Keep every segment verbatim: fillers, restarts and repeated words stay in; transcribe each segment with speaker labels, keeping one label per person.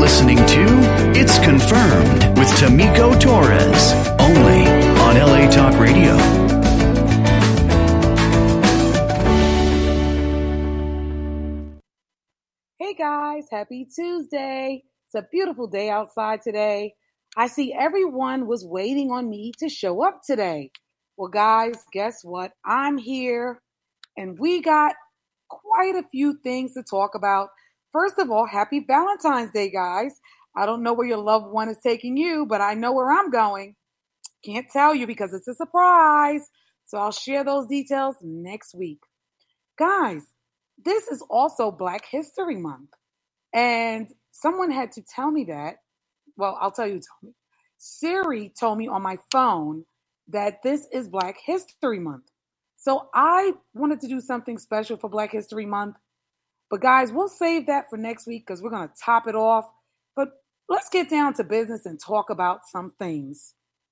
Speaker 1: listening to It's Confirmed with Tamiko Torres, only on L A Talk Radio.
Speaker 2: Hey guys, happy Tuesday. It's a beautiful day outside today. I see everyone was waiting on me to show up today. Well, guys, guess what? I'm here and we got quite a few things to talk about. First of all, happy Valentine's Day, guys. I don't know where your loved one is taking you, but I know where I'm going. Can't tell you because it's a surprise. So I'll share those details next week. Guys, this is also Black History Month. And someone had to tell me that. Well, I'll tell you, tell me. Siri told me on my phone that this is Black History Month. So I wanted to do something special for Black History Month. But guys, we'll save that for next week because we're going to top it off. But let's get down to business and talk about some things.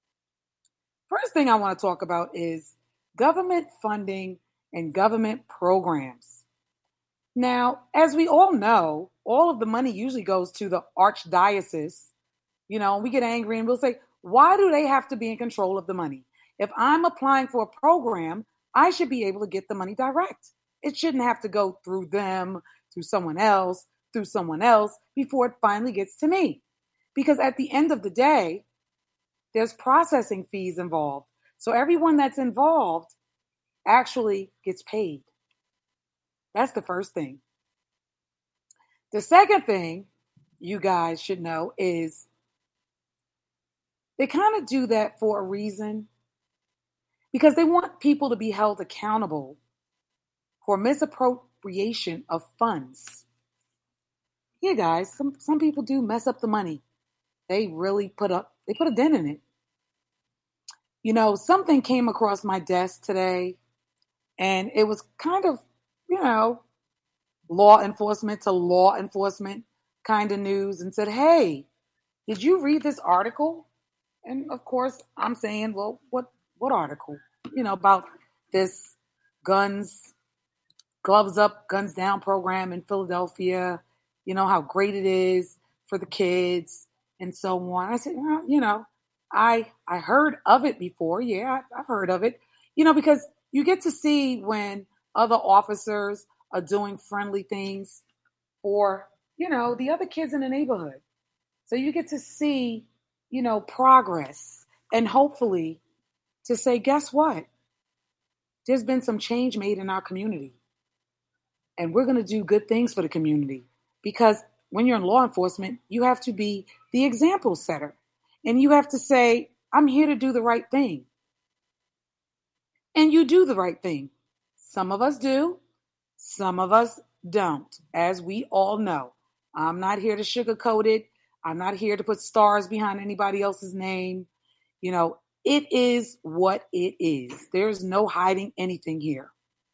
Speaker 2: First thing I want to talk about is government funding and government programs. Now, as we all know, all of the money usually goes to the archdiocese. You know, we get angry and we'll say, why do they have to be in control of the money? If I'm applying for a program, I should be able to get the money direct. It shouldn't have to go through them, through someone else, through someone else before it finally gets to me. Because at the end of the day, there's processing fees involved. So everyone that's involved actually gets paid. That's the first thing. The second thing you guys should know is they kind of do that for a reason because they want people to be held accountable for misappropriation of funds. Yeah, guys, some, some people do mess up the money. They really put up, they put a dent in it. You know, something came across my desk today and it was kind of, you know, law enforcement to law enforcement kind of news and said, hey, did you read this article? And of course I'm saying, well, what, what article? You know, about this guns, gloves up, guns down program in Philadelphia, you know, how great it is for the kids and so on. I said, well, you know, I, I heard of it before. Yeah, I, I've heard of it, you know, because you get to see when other officers are doing friendly things for, you know, the other kids in the neighborhood. So you get to see, you know, progress and hopefully to say, guess what? There's been some change made in our community. And we're going to do good things for the community because when you're in law enforcement, you have to be the example setter and you have to say, I'm here to do the right thing. And you do the right thing. Some of us do. Some of us don't, as we all know. I'm not here to sugarcoat it. I'm not here to put stars behind anybody else's name. You know, it is what it is. There's no hiding anything here.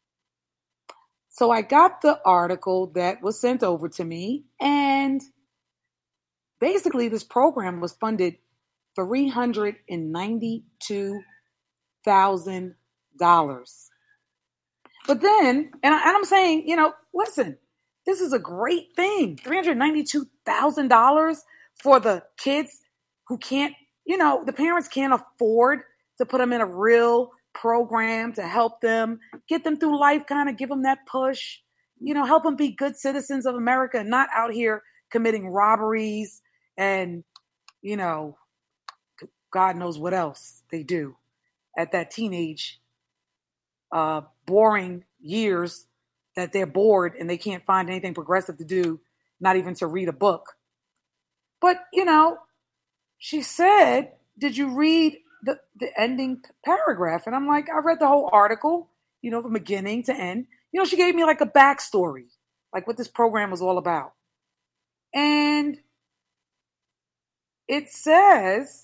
Speaker 2: So I got the article that was sent over to me, and basically this program was funded three hundred ninety-two thousand dollars. But then, and, I, and I'm saying, you know, listen, this is a great thing. three hundred ninety-two thousand dollars for the kids who can't, you know, the parents can't afford to put them in a real program to help them, get them through life, kind of give them that push, you know, help them be good citizens of America and not out here committing robberies and, you know, God knows what else they do at that teenage, uh, boring years that they're bored and they can't find anything progressive to do, not even to read a book. But, you know, she said, did you read the, the ending paragraph? And I'm like, I read the whole article, you know, from beginning to end. You know, she gave me like a backstory, like what this program was all about. And it says,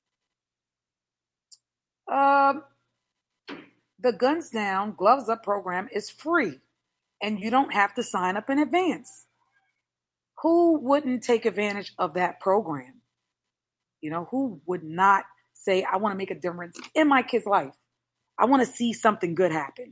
Speaker 2: um, the Guns Down, Gloves Up program is free and you don't have to sign up in advance. Who wouldn't take advantage of that program? You know, who would not say, I want to make a difference in my kid's life? I want to see something good happen.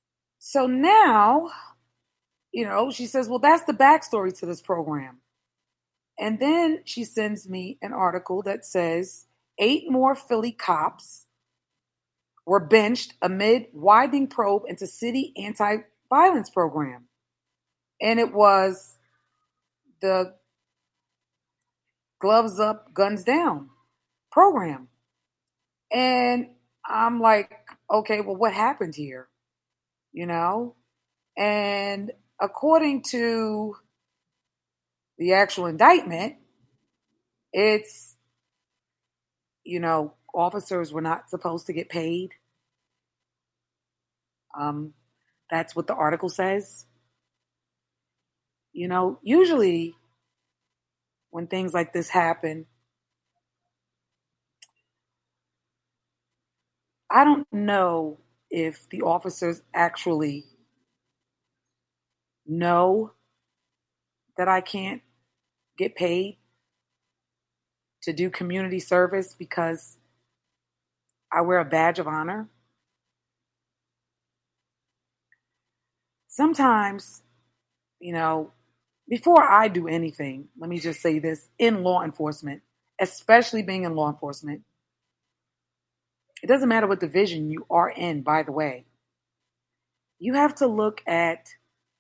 Speaker 2: So now, you know, she says, well, that's the backstory to this program. And then she sends me an article that says eight more Philly cops were benched amid widening probe into city anti-violence program. And it was the gloves up, guns down program. And I'm like, okay, well, what happened here? You know? And according to the actual indictment, it's, you know, officers were not supposed to get paid. Um, that's what the article says. You know, usually when things like this happen, I don't know if the officers actually know that I can't get paid to do community service because I wear a badge of honor. Sometimes, you know, before I do anything, let me just say this, in law enforcement, especially being in law enforcement, it doesn't matter what division you are in, by the way. You have to look at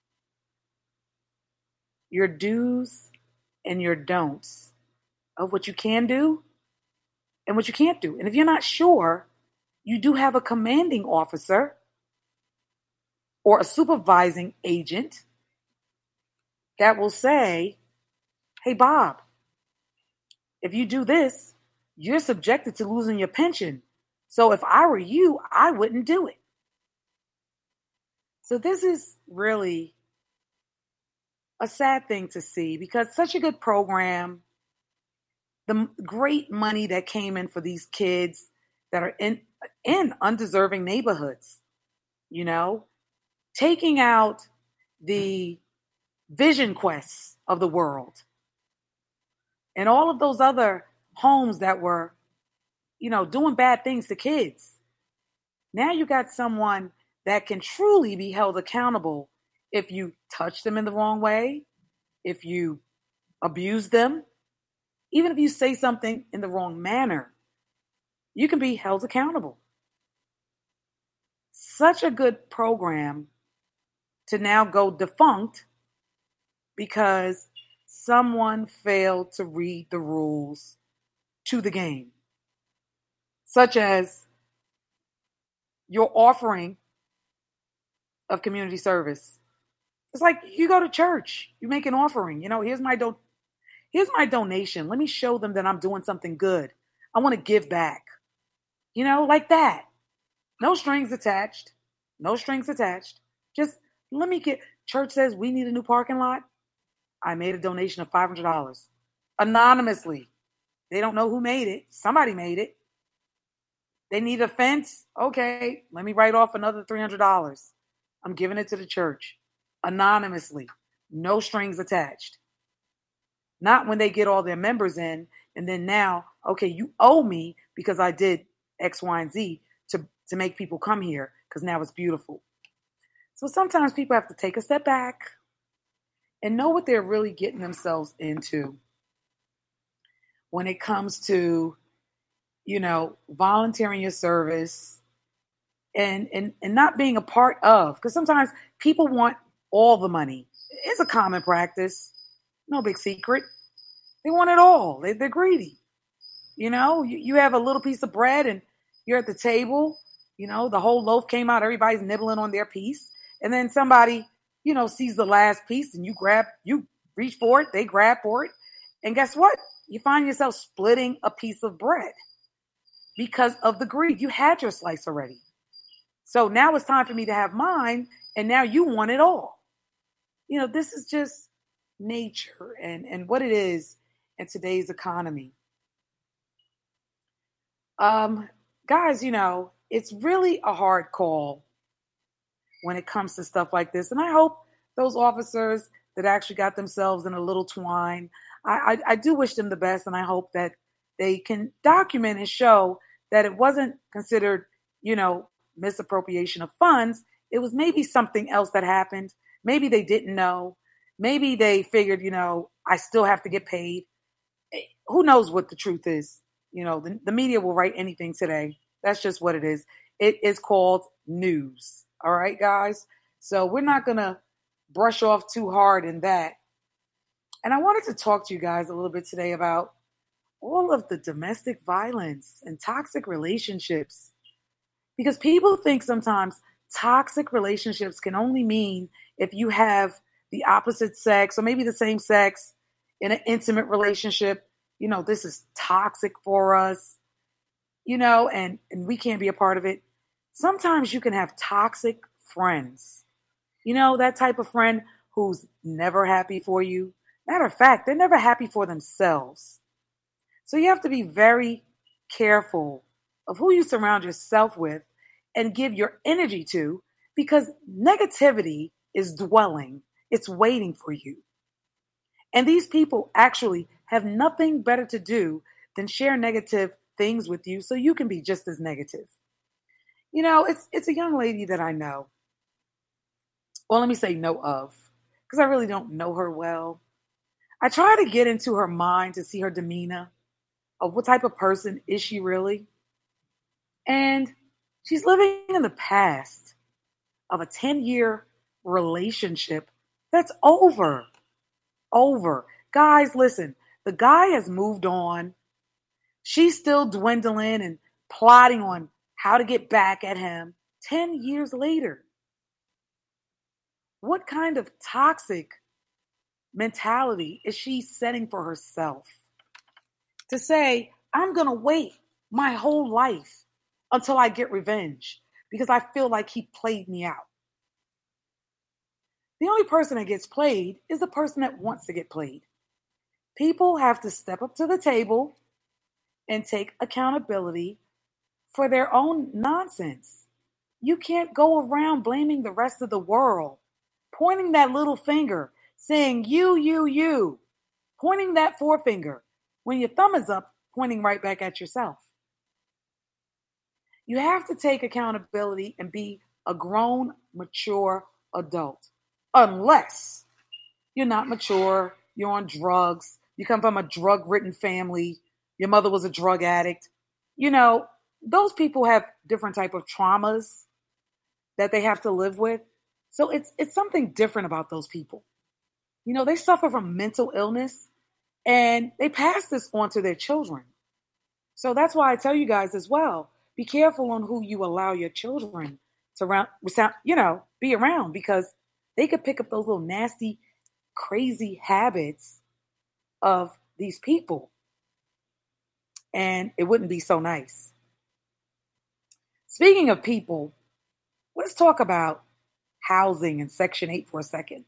Speaker 2: your do's and your don'ts of what you can do and what you can't do. And if you're not sure, you do have a commanding officer or a supervising agent that will say, hey, Bob, if you do this, you're subjected to losing your pension. So if I were you, I wouldn't do it. So this is really a sad thing to see because such a good program, the great money that came in for these kids that are in, in undeserving neighborhoods, you know, taking out the Vision Quests of the world and all of those other homes that were, you know, doing bad things to kids. Now you got someone that can truly be held accountable if you touch them in the wrong way, if you abuse them, even if you say something in the wrong manner, you can be held accountable. Such a good program to now go defunct because someone failed to read the rules to the game, such as your offering of community service. It's like you go to church, you make an offering. You know, here's my do- here's my donation. Let me show them that I'm doing something good. I want to give back. You know, like that. No strings attached. No strings attached. Just let me get, church says we need a new parking lot. I made a donation of five hundred dollars anonymously. They don't know who made it. Somebody made it. They need a fence. Okay, let me write off another three hundred dollars. I'm giving it to the church anonymously. No strings attached. Not when they get all their members in and then now, okay, you owe me because I did X, Y, and Z to, to make people come here because now it's beautiful. So sometimes people have to take a step back and know what they're really getting themselves into when it comes to, you know, volunteering your service and, and, and not being a part of, because sometimes people want all the money. It's a common practice. No big secret. They want it all. They, they're greedy. You know, you, you have a little piece of bread and you're at the table, you know, the whole loaf came out, everybody's nibbling on their piece. And then somebody, you know, sees the last piece and you grab, you reach for it, they grab for it. And guess what? You find yourself splitting a piece of bread because of the greed. You had your slice already. So now it's time for me to have mine. And now you want it all. You know, this is just nature and, and what it is in today's economy. Um, guys, you know, it's really a hard call when it comes to stuff like this. And I hope those officers that actually got themselves in a little twine, I, I, I do wish them the best. And I hope that they can document and show that it wasn't considered, you know, misappropriation of funds. It was maybe something else that happened. Maybe they didn't know. Maybe they figured, you know, I still have to get paid. who knows what the truth is? You know, the, the media will write anything today. That's just what it is. It is called news. All right, guys? So we're not going to brush off too hard in that. And I wanted to talk to you guys a little bit today about all of the domestic violence and toxic relationships. Because people think sometimes toxic relationships can only mean if you have the opposite sex or maybe the same sex in an intimate relationship. You know, this is toxic for us, you know, and, and we can't be a part of it. Sometimes you can have toxic friends. You know, that type of friend who's never happy for you. Matter of fact, they're never happy for themselves. So you have to be very careful of who you surround yourself with and give your energy to, because negativity is dwelling. It's waiting for you. And these people actually have nothing better to do than share negative things with you so you can be just as negative. You know, it's it's a young lady that I know. Well, let me say know of, because I really don't know her well. I try to get into her mind to see her demeanor, of what type of person is she really. And she's living in the past of a ten-year relationship that's over. Over. Guys, listen, the guy has moved on. She's still dwindling and plotting on how to get back at him ten years later. What kind of toxic mentality is she setting for herself? To say, I'm going to wait my whole life until I get revenge because I feel like he played me out. The only person that gets played is the person that wants to get played. People have to step up to the table and take accountability for their own nonsense. You can't go around blaming the rest of the world, pointing that little finger, saying you, you, you, pointing that forefinger when your thumb is up, pointing right back at yourself. You have to take accountability and be a grown, mature adult. Unless you're not mature, you're on drugs, you come from a drug-ridden family, your mother was a drug addict. You know, those people have different type of traumas that they have to live with. So it's it's something different about those people. You know, they suffer from mental illness and they pass this on to their children. So that's why I tell you guys as well, be careful on who you allow your children to around, you know, be around, because they could pick up those little nasty, crazy habits of these people. And it wouldn't be so nice. Speaking of people, let's talk about housing and Section eight for a second.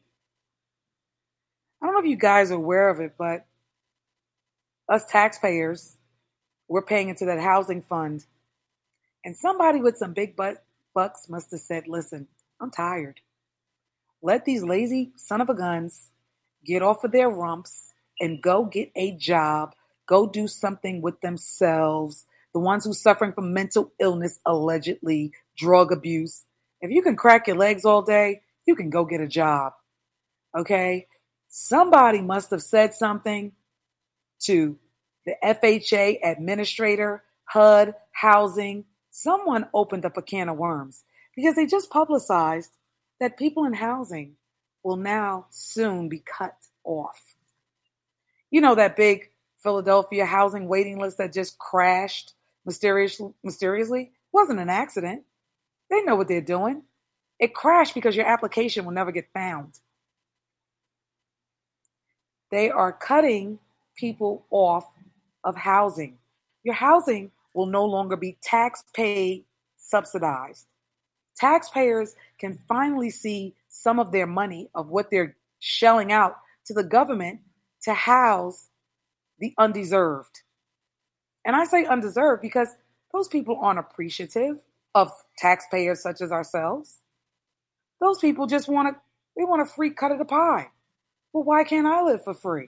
Speaker 2: I don't know if you guys are aware of it, but us taxpayers, we're paying into that housing fund. And somebody with some big butt bucks must have said, listen, I'm tired. Let these lazy son of a guns get off of their rumps and go get a job, go do something with themselves. The ones who are suffering from mental illness, allegedly, drug abuse. If you can crack your legs all day, you can go get a job. Okay? Somebody must have said something to the F H A administrator, H U D, housing. Someone opened up a can of worms because they just publicized that people in housing will now soon be cut off. You know, that big Philadelphia housing waiting list that just crashed mysteriously, mysteriously wasn't an accident. They know what they're doing. It crashed because your application will never get found. They are cutting people off of housing. Your housing will no longer be tax-paid subsidized. Taxpayers can finally see some of their money of what they're shelling out to the government to house the undeserved. And I say undeserved because those people aren't appreciative of taxpayers such as ourselves. Those people just want to, they want a free cut of the pie. Well, why can't I live for free?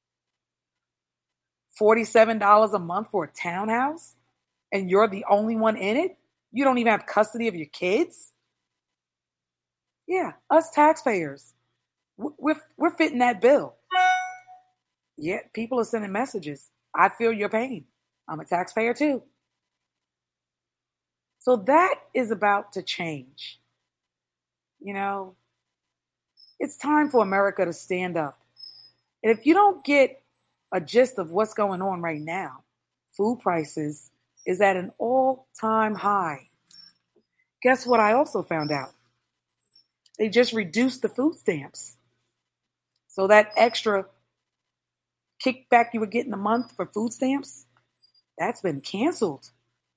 Speaker 2: forty-seven dollars a month for a townhouse? And you're the only one in it? You don't even have custody of your kids? Yeah, us taxpayers, we're, we're fitting that bill. Yet people are sending messages. I feel your pain. I'm a taxpayer too. So that is about to change. You know, it's time for America to stand up. And if you don't get a gist of what's going on right now, food prices is at an all-time high. Guess what I also found out? They just reduced the food stamps. So that extra kickback you were getting a month for food stamps, that's been canceled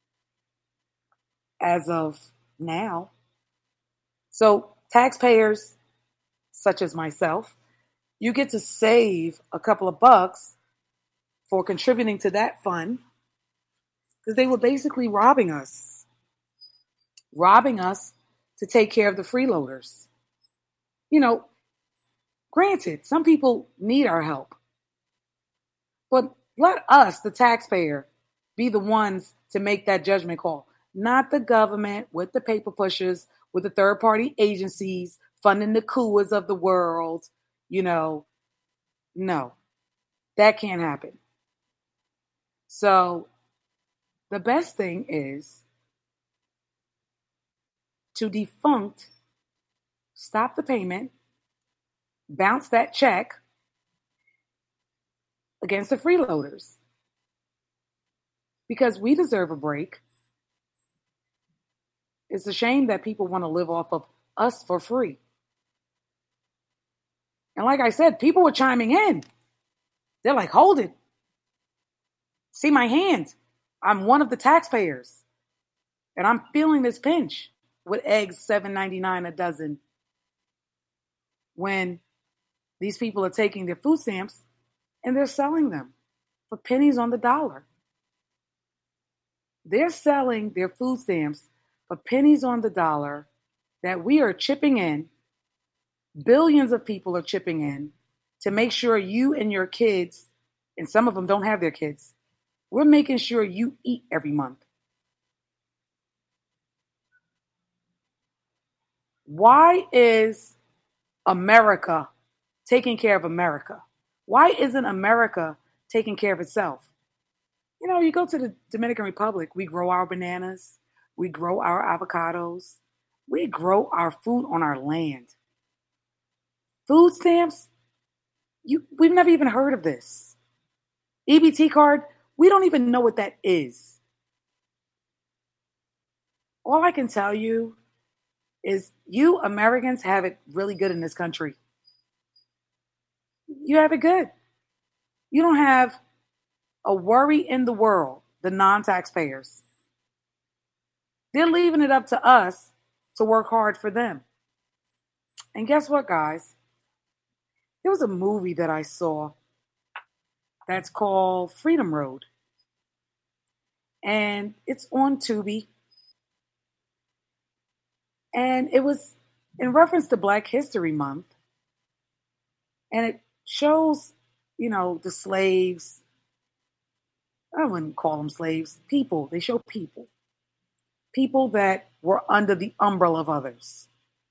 Speaker 2: as of now. So taxpayers such as myself, you get to save a couple of bucks for contributing to that fund because they were basically robbing us, robbing us to take care of the freeloaders. You know, granted, some people need our help, but let us, the taxpayer, be the ones to make that judgment call, not the government with the paper pushers, with the third party agencies funding the coups of the world. You know, no, that can't happen. So the best thing is to defunct, stop the payment, bounce that check against the freeloaders. Because we deserve a break. It's a shame that people want to live off of us for free. And like I said, people were chiming in. They're like, hold it. See my hand. I'm one of the taxpayers. And I'm feeling this pinch with eggs seven ninety-nine a dozen. When these people are taking their food stamps and they're selling them for pennies on the dollar. They're selling their food stamps for pennies on the dollar that we are chipping in. Billions of people are chipping in to make sure you and your kids, and some of them don't have their kids, we're making sure you eat every month. Why is America taking care of America? Why isn't America taking care of itself? You know, you go to the Dominican Republic, we grow our bananas, we grow our avocados, we grow our food on our land. Food stamps, you, we've never even heard of this. E B T card, we don't even know what that is. All I can tell you is you Americans have it really good in this country. You have it good. You don't have a worry in the world, the non-taxpayers. They're leaving it up to us to work hard for them. And guess what, guys? There was a movie that I saw that's called Freedom Road. And it's on Tubi. And it was in reference to Black History Month. And it shows, you know, the slaves. I wouldn't call them slaves. People. They show people. People that were under the umbrella of others.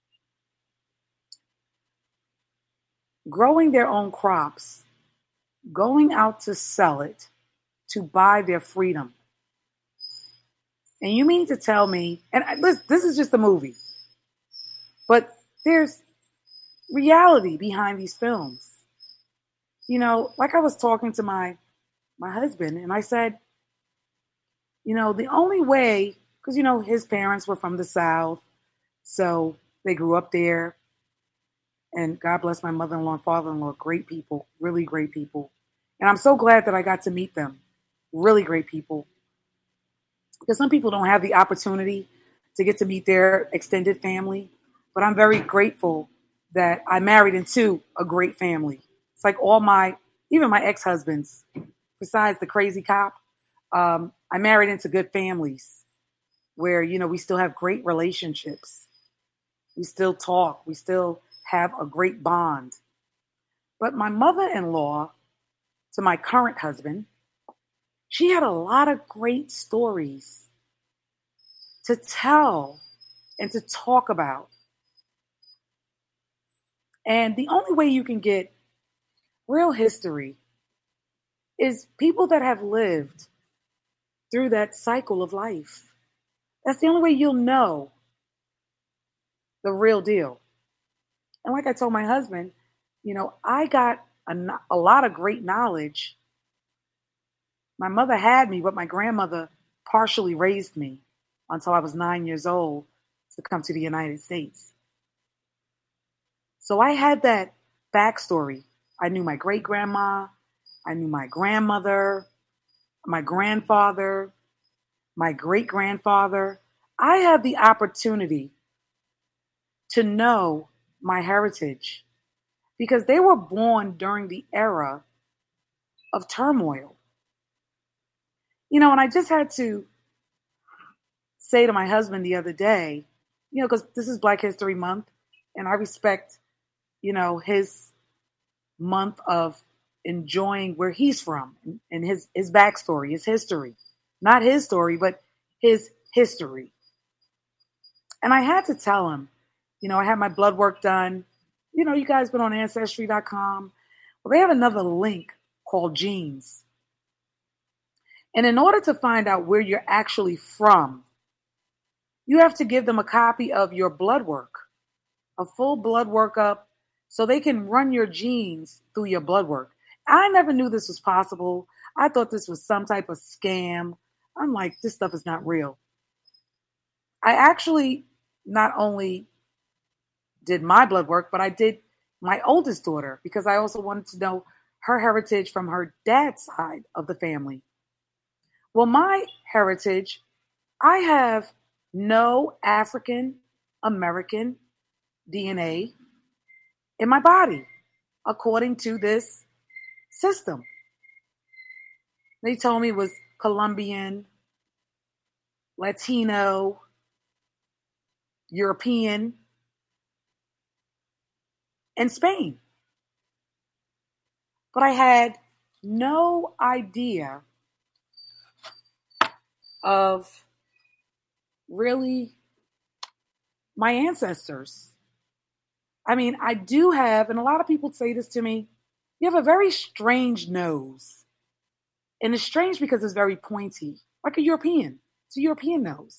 Speaker 2: Growing their own crops. Going out to sell it. To buy their freedom. And you mean to tell me, and this, this is just a movie, but there's reality behind these films. You know, like I was talking to my my husband, and I said, you know, the only way, because, you know, his parents were from the South, so they grew up there. And God bless my mother-in-law and father-in-law, great people, really great people. And I'm so glad that I got to meet them, really great people. Because some people don't have the opportunity to get to meet their extended family. But I'm very grateful that I married into a great family. It's like all my, even my ex-husbands, besides the crazy cop, um, I married into good families where, you know, we still have great relationships. We still talk. We still have a great bond. But my mother-in-law, to my current husband, she had a lot of great stories to tell and to talk about. And the only way you can get real history is people that have lived through that cycle of life. That's the only way you'll know the real deal. And like I told my husband, you know, I got a, a lot of great knowledge. My mother had me, but my grandmother partially raised me until I was nine years old to come to the United States. So I had that backstory. I knew my great grandma, I knew my grandmother, my grandfather, my great grandfather. I had the opportunity to know my heritage because they were born during the era of turmoil. You know, and I just had to say to my husband the other day, you know, because this is Black History Month, and I respect, you know, his month of enjoying where he's from and his, his backstory, his history. Not his story, but his history. And I had to tell him, you know, I had my blood work done. You know, you guys been on Ancestry dot com. Well, they have another link called genes. And in order to find out where you're actually from, you have to give them a copy of your blood work, a full blood workup, so they can run your genes through your blood work. I never knew this was possible. I thought this was some type of scam. I'm like, this stuff is not real. I actually not only did my blood work, but I did my oldest daughter because I also wanted to know her heritage from her dad's side of the family. Well, my heritage, I have no African American D N A in my body, according to this system. They told me it was Colombian, Latino, European, and Spain. But I had no idea of really my ancestors. I mean, I do have, and a lot of people say this to me, you have a very strange nose. And it's strange because it's very pointy, like a European. It's a European nose.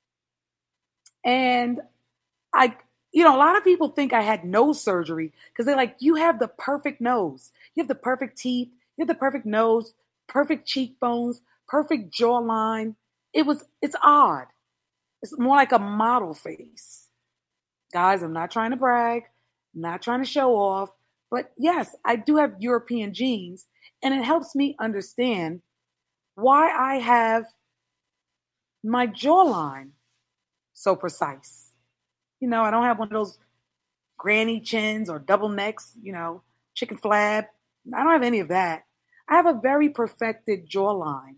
Speaker 2: And I, you know, a lot of people think I had nose surgery because they're like, you have the perfect nose. You have the perfect teeth. You have the perfect nose, perfect cheekbones, perfect jawline. It was, it's odd. It's more like a model face. Guys, I'm not trying to brag. I'm not trying to show off. But yes, I do have European genes. And it helps me understand why I have my jawline so precise. You know, I don't have one of those granny chins or double necks, you know, chicken flab. I don't have any of that. I have a very perfected jawline.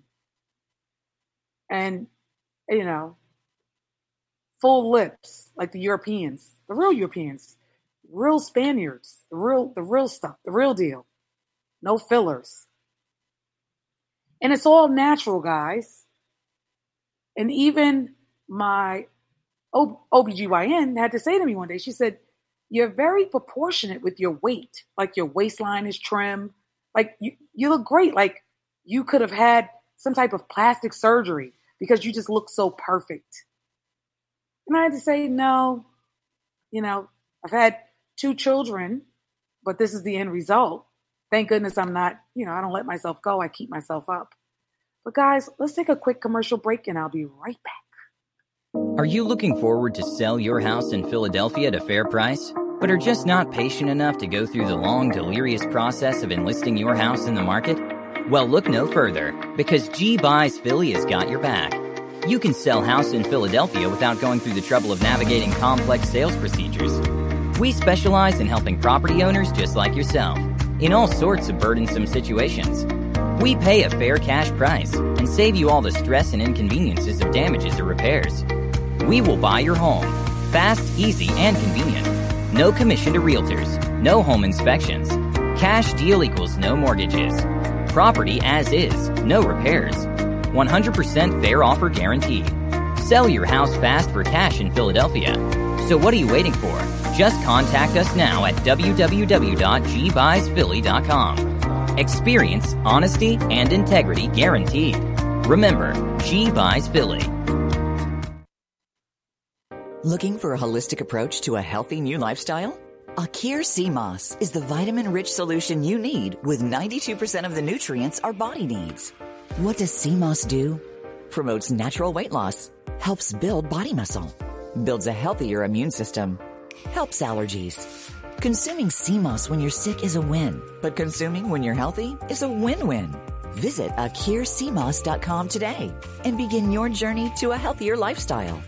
Speaker 2: And, you know, full lips like the Europeans, the real Europeans, real Spaniards, the real, the real stuff, the real deal. No fillers. And it's all natural, guys. And even my O B G Y N had to say to me one day, she said, you're very proportionate with your weight. Like your waistline is trim. Like you, you look great. Like you could have had some type of plastic surgery because you just look so perfect. And I had to say, no, you know, I've had two children, but this is the end result. Thank goodness I'm not, you know, I don't let myself go. I keep myself up. But guys, let's take a quick commercial break and I'll be right back.
Speaker 3: Are you looking forward to sell your house in Philadelphia at a fair price, but are just not patient enough to go through the long, delirious process of enlisting your house in the market? Well, look no further, because G Buys Philly has got your back. You can sell house in Philadelphia without going through the trouble of navigating complex sales procedures. We specialize in helping property owners just like yourself in all sorts of burdensome situations. We pay a fair cash price and save you all the stress and inconveniences of damages or repairs. We will buy your home, fast, easy, and convenient. No commission to realtors, no home inspections. Cash deal equals no mortgages. Property as is, no repairs. one hundred percent fair offer guarantee. Sell your house fast for cash in Philadelphia. So what are you waiting for? Just contact us now at w w w dot g buys philly dot com. Experience, honesty, and integrity guaranteed. Remember, G buys Philly.
Speaker 4: Looking for a holistic approach to a healthy new lifestyle? Akir Sea Moss is the vitamin-rich solution you need with ninety-two percent of the nutrients our body needs. What does Sea Moss do? Promotes natural weight loss, helps build body muscle, builds a healthier immune system, helps allergies. Consuming Sea Moss when you're sick is a win, but consuming when you're healthy is a win-win. Visit akir sea moss dot com today and begin your journey to a healthier lifestyle.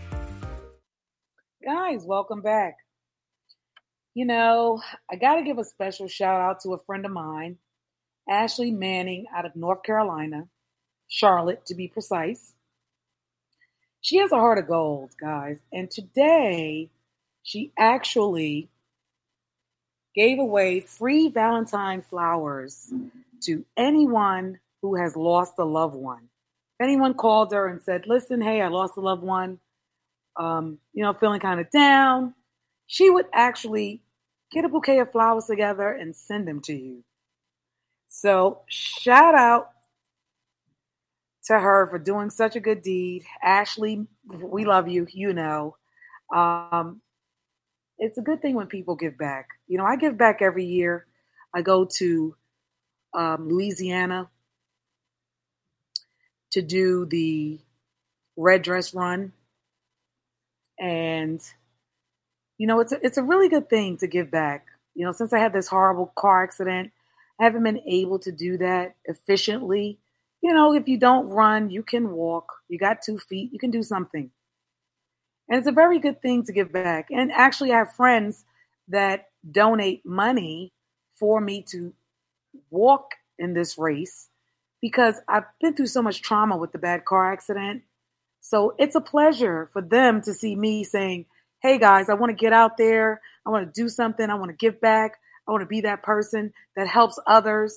Speaker 2: Guys, welcome back. You know, I got to give a special shout out to a friend of mine, Ashley Manning out of North Carolina, Charlotte to be precise. She has a heart of gold, guys. And today she actually gave away free Valentine flowers to anyone who has lost a loved one. If anyone called her and said, listen, hey, I lost a loved one, um, you know, feeling kind of down, she would actually get a bouquet of flowers together and send them to you. So shout out to her for doing such a good deed. Ashley, we love you, you know. Um, it's a good thing when people give back. You know, I give back every year. I go to um, Louisiana to do the Red Dress Run. And, you know, it's a, it's a really good thing to give back. You know, since I had this horrible car accident, I haven't been able to do that efficiently. You know, if you don't run, you can walk. You got two feet, you can do something. And it's a very good thing to give back. And actually, I have friends that donate money for me to walk in this race because I've been through so much trauma with the bad car accident. So it's a pleasure for them to see me saying, hey, guys, I want to get out there. I want to do something. I want to give back. I want to be that person that helps others.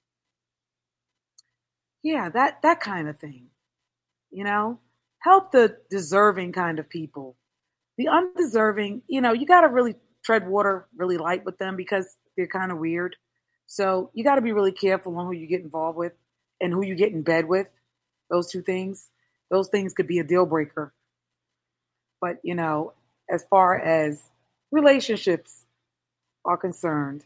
Speaker 2: Yeah, that, that kind of thing, you know, help the deserving kind of people. The undeserving, you know, you got to really tread water really light with them because they're kind of weird. So you got to be really careful on who you get involved with and who you get in bed with. Those two things, those things could be a deal breaker. But, you know, as far as relationships are concerned,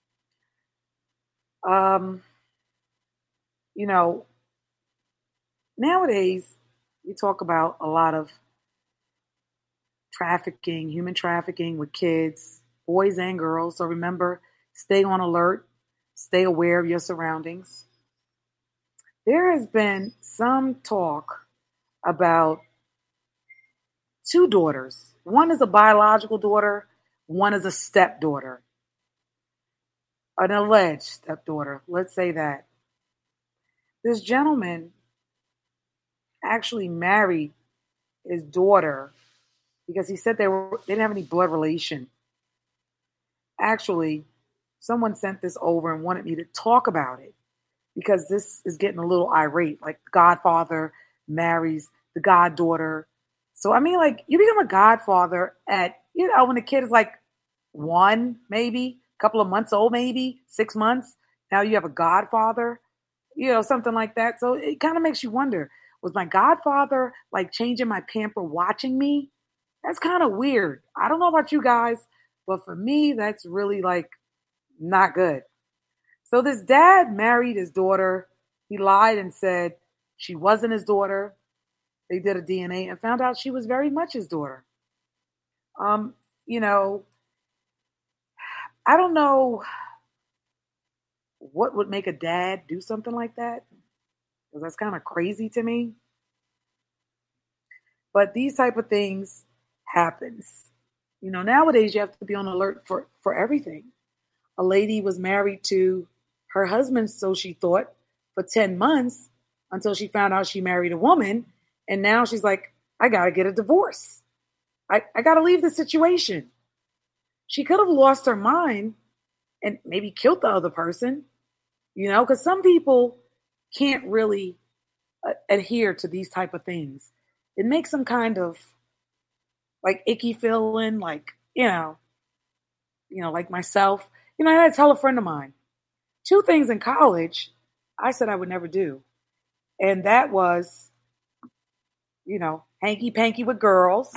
Speaker 2: um, you know, nowadays we talk about a lot of trafficking, human trafficking with kids, boys and girls. So remember, stay on alert, stay aware of your surroundings. There has been some talk about two daughters. One is a biological daughter, one is a stepdaughter. An alleged stepdaughter, let's say that. This gentleman actually married his daughter because he said they were they didn't have any blood relation. Actually, someone sent this over and wanted me to talk about it because this is getting a little irate. Like the godfather marries the goddaughter. So I mean, like you become a godfather at, you know, when the kid is like one, maybe a couple of months old, maybe six months. Now you have a godfather. You know, something like that. So it kind of makes you wonder, was my godfather like changing my pamper watching me? That's kind of weird. I don't know about you guys, but for me, that's really like not good. So this dad married his daughter. He lied and said she wasn't his daughter. They did a D N A and found out she was very much his daughter. Um, you know, I don't know what would make a dad do something like that, because that's kind of crazy to me. But these type of things happens. You know, nowadays you have to be on alert for, for everything. A lady was married to her husband, so she thought, for ten months until she found out she married a woman. And now she's like, I got to get a divorce. I, I got to leave the situation. She could have lost her mind and maybe killed the other person, you know, because some people can't really uh, adhere to these type of things. It makes them kind of like icky feeling, like, you know, you know, like myself. You know, I had to tell a friend of mine, two things in college I said I would never do. And that was, you know, hanky panky with girls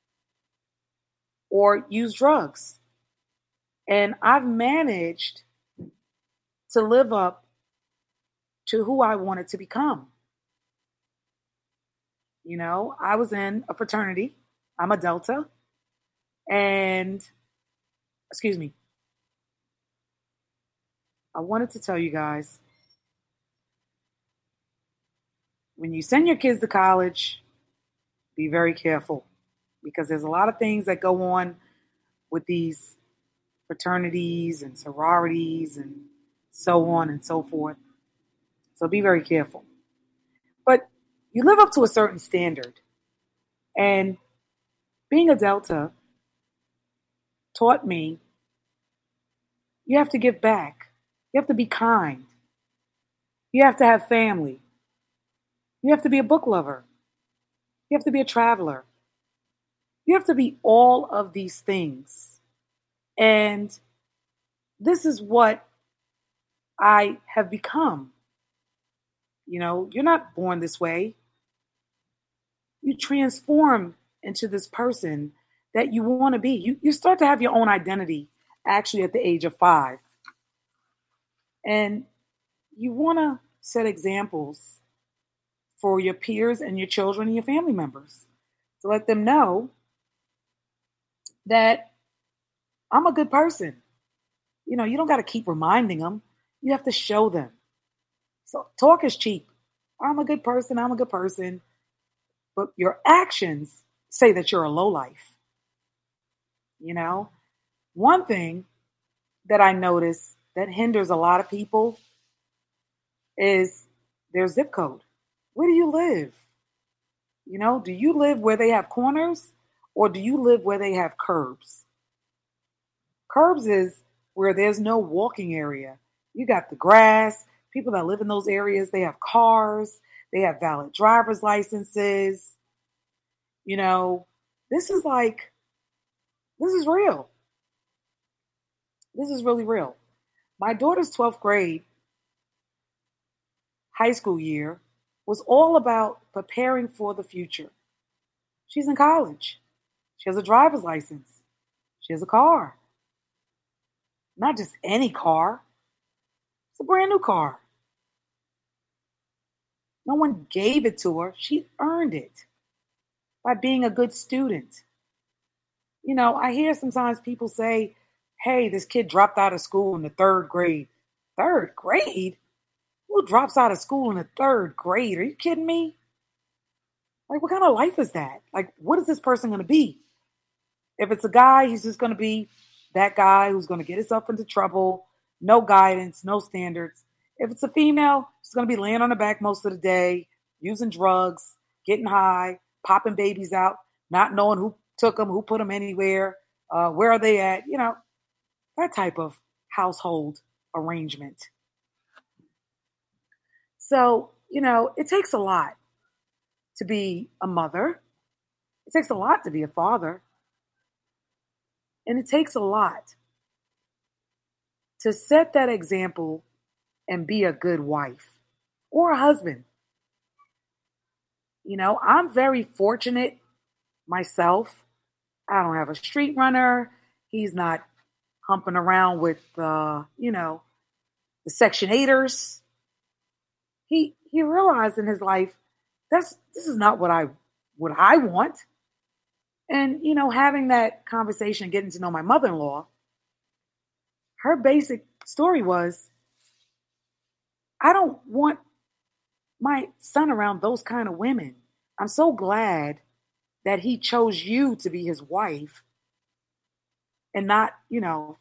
Speaker 2: or use drugs. And I've managed to live up to who I wanted to become. You know, I was in a fraternity. I'm a Delta. And, excuse me, I wanted to tell you guys, when you send your kids to college, be very careful, because there's a lot of things that go on with these fraternities and sororities and so on and so forth. So be very careful. But you live up to a certain standard. And being a Delta taught me you have to give back. You have to be kind. You have to have family. You have to be a book lover. You have to be a traveler. You have to be all of these things. And this is what I have become. You know, you're not born this way. You transform into this person that you want to be. You, you start to have your own identity actually at the age of five. And you want to set examples for your peers and your children and your family members to let them know that I'm a good person. You know, you don't got to keep reminding them. You have to show them. So talk is cheap. I'm a good person. I'm a good person. But your actions say that you're a lowlife. You know, one thing that I notice that hinders a lot of people is their zip code. Where do you live? You know, do you live where they have corners, or do you live where they have curbs? Curbs is where there's no walking area. You got the grass. People that live in those areas, they have cars. They have valid driver's licenses. You know, this is like, this is real. This is really real. My daughter's twelfth grade high school year was all about preparing for the future. She's in college. She has a driver's license. She has a car. Not just any car. It's a brand new car. No one gave it to her. She earned it by being a good student. You know, I hear sometimes people say, hey, this kid dropped out of school in the third grade. Third grade? Who drops out of school in the third grade? Are you kidding me? Like, what kind of life is that? Like, what is this person going to be? If it's a guy, he's just going to be that guy who's going to get himself into trouble. No guidance, no standards. If it's a female, she's going to be laying on her back most of the day, using drugs, getting high, popping babies out, not knowing who took them, who put them anywhere, uh, where are they at, you know, that type of household arrangement. So, you know, it takes a lot to be a mother. It takes a lot to be a father. And it takes a lot to set that example and be a good wife or a husband. You know, I'm very fortunate myself. I don't have a street runner. He's not humping around with, uh, you know, the Section eighters. He he realized in his life, that's this is not what I what I want. And, you know, having that conversation, getting to know my mother-in-law, her basic story was, I don't want my son around those kind of women. I'm so glad that he chose you to be his wife and not, you know,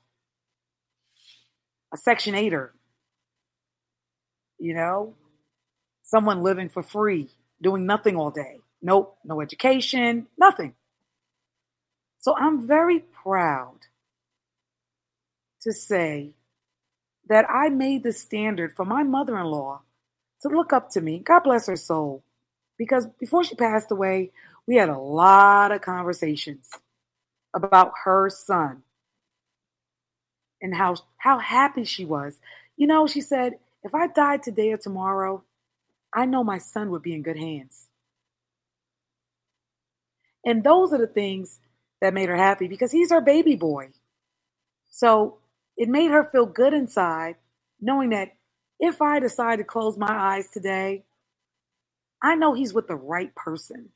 Speaker 2: a Section eighter, you know, someone living for free, doing nothing all day. Nope, no education, nothing. So I'm very proud to say that I made the standard for my mother-in-law to look up to me. God bless her soul. Because before she passed away, we had a lot of conversations about her son and how, how happy she was. You know, she said, if I died today or tomorrow, I know my son would be in good hands. And those are the things that made her happy because he's her baby boy. So it made her feel good inside, knowing that if I decide to close my eyes today, I know he's with the right person.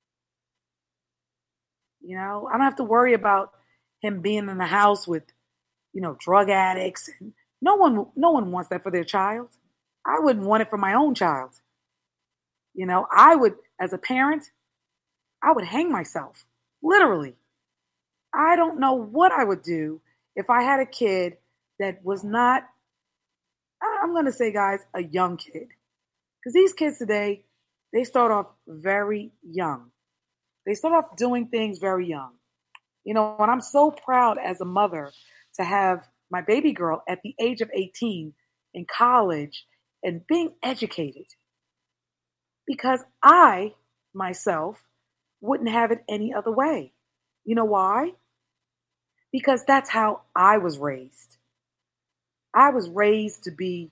Speaker 2: You know, I don't have to worry about him being in the house with, you know, drug addicts. No one, no one wants that for their child. I wouldn't want it for my own child. You know, I would, as a parent, I would hang myself, literally. I don't know what I would do if I had a kid that was not, I'm going to say, guys, a young kid. Because these kids today, they start off very young. They start off doing things very young. You know, and I'm so proud as a mother to have my baby girl at the age of eighteen in college and being educated. Because I, myself, wouldn't have it any other way. You know why? Because that's how I was raised. I was raised to be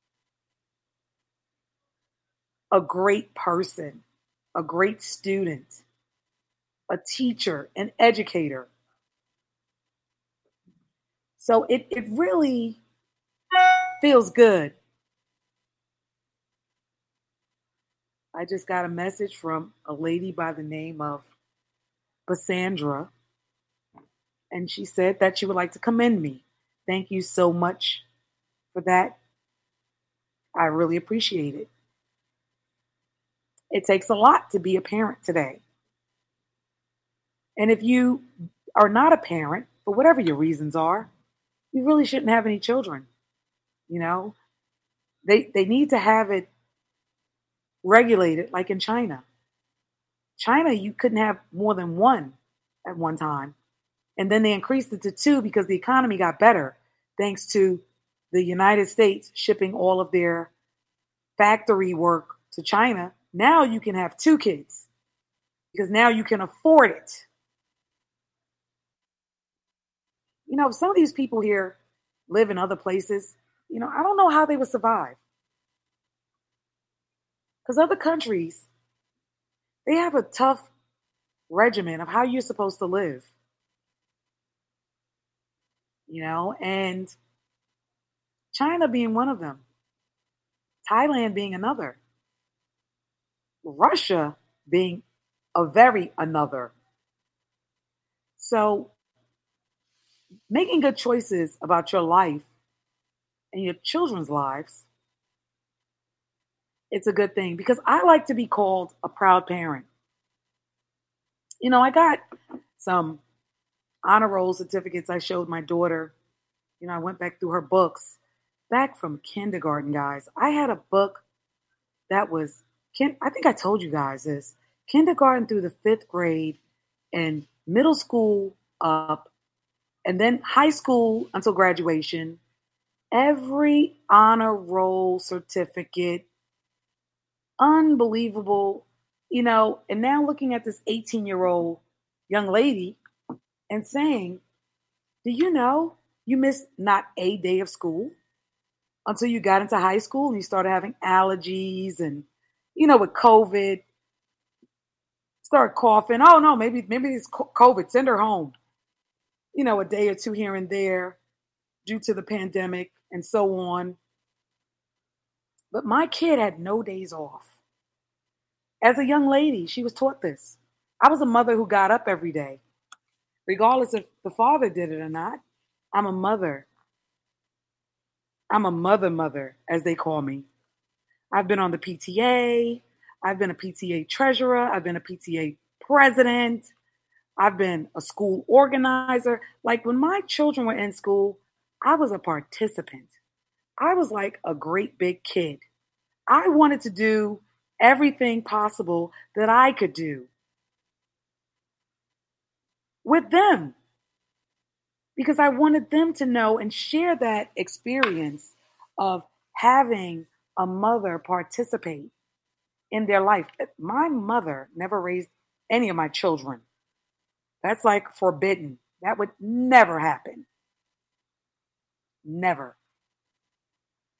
Speaker 2: a great person, a great student, a teacher, an educator. So it, it really feels good. I just got a message from a lady by the name of Bassandra, and she said that she would like to commend me. Thank you so much for that. I really appreciate it. It takes a lot to be a parent today. And if you are not a parent, for whatever your reasons are, you really shouldn't have any children. You know, they they need to have it regulated like in China. China, you couldn't have more than one at one time. And then they increased it to two because the economy got better thanks to the United States shipping all of their factory work to China. Now you can have two kids because now you can afford it. You know, some of these people here live in other places. You know, I don't know how they would survive. Because other countries, they have a tough regimen of how you're supposed to live. You know, and China being one of them, Thailand being another, Russia being a very another. So making good choices about your life and your children's lives, it's a good thing because I like to be called a proud parent. You know, I got some honor roll certificates I showed my daughter. You know, I went back through her books back from kindergarten, guys. I had a book that was, I think I told you guys this, kindergarten through the fifth grade and middle school up, and then high school until graduation. Every honor roll certificate, unbelievable, you know, and now looking at this eighteen-year-old young lady and saying, do you know you missed not a day of school until you got into high school and you started having allergies and, you know, with COVID, start coughing. Oh, no, maybe, maybe it's COVID. Send her home. You know, a day or two here and there due to the pandemic and so on. But my kid had no days off. As a young lady, she was taught this. I was a mother who got up every day, regardless if the father did it or not. I'm a mother. I'm a mother mother, as they call me. I've been on the P T A. I've been a P T A treasurer. I've been a P T A president. I've been a school organizer. Like when my children were in school, I was a participant. I was like a great big kid. I wanted to do everything possible that I could do with them because I wanted them to know and share that experience of having a mother participate in their life. My mother never raised any of my children. That's like forbidden. That would never happen. Never.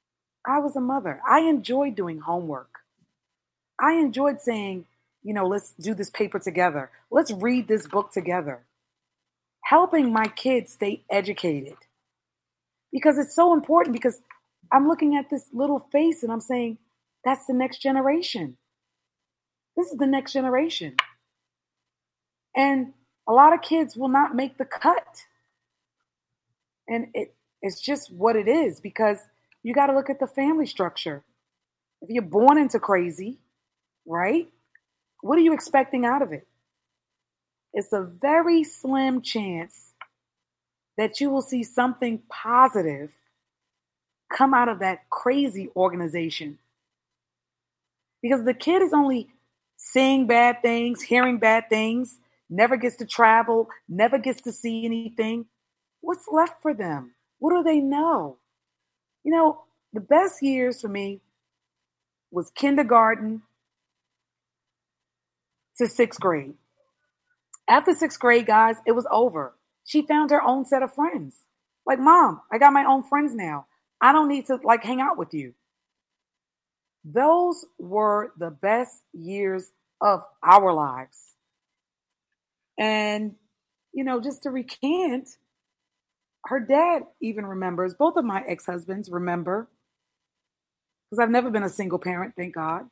Speaker 2: I was a mother. I enjoyed doing homework. I enjoyed saying, you know, let's do this paper together. Let's read this book together. Helping my kids stay educated. Because it's so important, because I'm looking at this little face and I'm saying, that's the next generation. This is the next generation. And a lot of kids will not make the cut. And it, it's just what it is, because you got to look at the family structure. If you're born into crazy, right? What are you expecting out of it? It's a very slim chance that you will see something positive come out of that crazy organization. Because the kid is only seeing bad things, hearing bad things, never gets to travel, never gets to see anything. What's left for them? What do they know? You know, the best years for me was kindergarten to sixth grade. After sixth grade, guys, it was over. She found her own set of friends. Like, Mom, I got my own friends now. I don't need to like hang out with you. Those were the best years of our lives. And, you know, just to recant, her dad even remembers, both of my ex-husbands remember, because I've never been a single parent, thank God.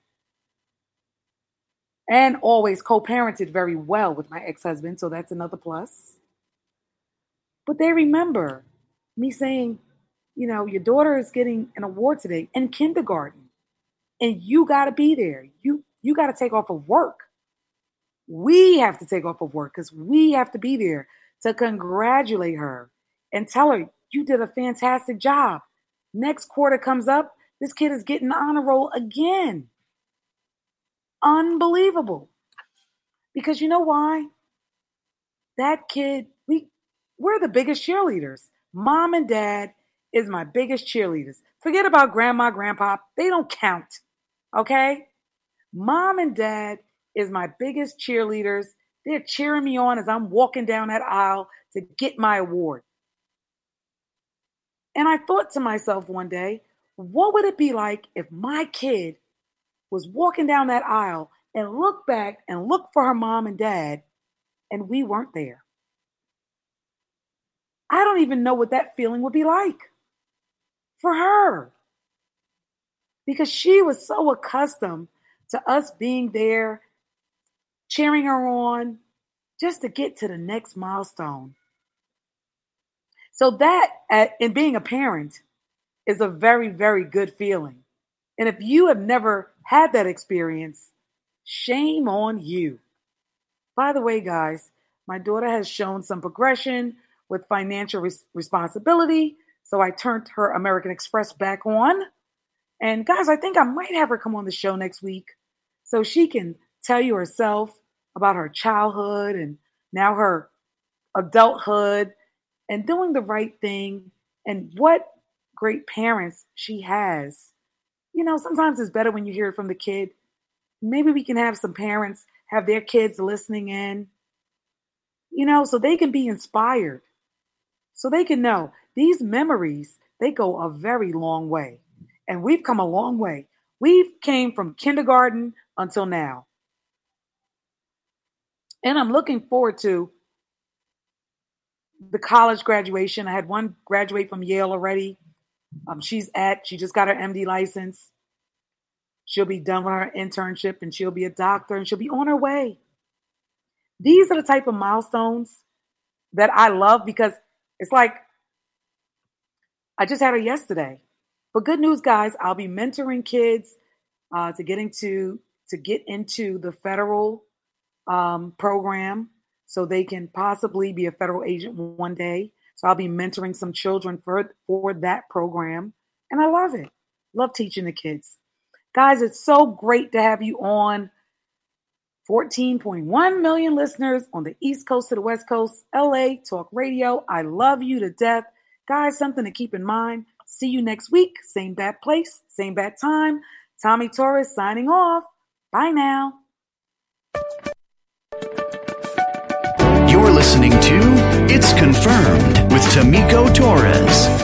Speaker 2: And always co-parented very well with my ex-husband, so that's another plus. But they remember me saying, you know, your daughter is getting an award today in kindergarten, and you got to be there. You you got to take off of work. We have to take off of work because we have to be there to congratulate her and tell her, you did a fantastic job. Next quarter comes up, this kid is getting the honor roll again. Unbelievable. Because you know why? That kid, we, we're the biggest cheerleaders. Mom and dad is my biggest cheerleaders. Forget about grandma, grandpa. They don't count. Okay? Mom and dad is my biggest cheerleaders. They're cheering me on as I'm walking down that aisle to get my award. And I thought to myself one day, what would it be like if my kid was walking down that aisle and looked back and looked for her mom and dad and we weren't there? I don't even know what that feeling would be like for her. Because she was so accustomed to us being there, cheering her on, just to get to the next milestone. So that, in being a parent, is a very, very good feeling. And if you have never had that experience, shame on you. By the way, guys, my daughter has shown some progression with financial res- responsibility. So I turned her American Express back on. And guys, I think I might have her come on the show next week so she can tell you herself about her childhood and now her adulthood and doing the right thing and what great parents she has. You know, sometimes it's better when you hear it from the kid. Maybe we can have some parents have their kids listening in, you know, so they can be inspired, so they can know these memories, they go a very long way. And we've come a long way. We've came from kindergarten until now. And I'm looking forward to the college graduation. I had one graduate from Yale already. Um, she's at, she just got her M D license. She'll be done with her internship and she'll be a doctor and she'll be on her way. These are the type of milestones that I love because it's like, I just had her yesterday. But good news, guys, I'll be mentoring kids uh, to getting to to get into the federal um, program so they can possibly be a federal agent one day. So I'll be mentoring some children for, for that program. And I love it. Love teaching the kids. Guys, it's so great to have you on. fourteen point one million listeners on the East Coast to the West Coast, L A Talk Radio. I love you to death. Guys, something to keep in mind. See you next week. Same bad place, same bad time. Tommy Torres signing off. Bye now.
Speaker 1: You're listening to It's Confirmed with Tamiko Torres.